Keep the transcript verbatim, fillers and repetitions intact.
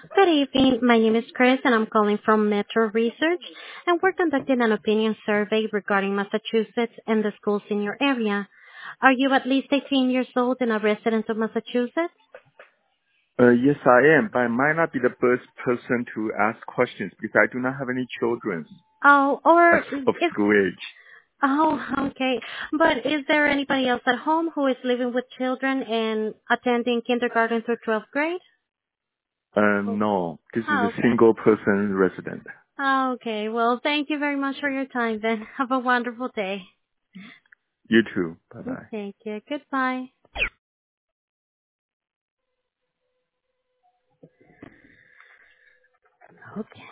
Good evening. My name is Chris, and I'm calling from Metro Research, and we're conducting an opinion survey regarding Massachusetts and the schools in your area. Are you at least eighteen years old and a resident of Massachusetts? Uh, yes, I am, but I might not be the best person to ask questions because I do not have any children Oh, or as of is school age. oh, okay. But is there anybody else at home who is living with children and attending kindergarten through twelfth grade? Uh, no, this is Oh, a okay. single person resident. Okay. Well, thank you very much for your time then. Have a wonderful day. You too. Bye bye. Thank you. Goodbye. Okay.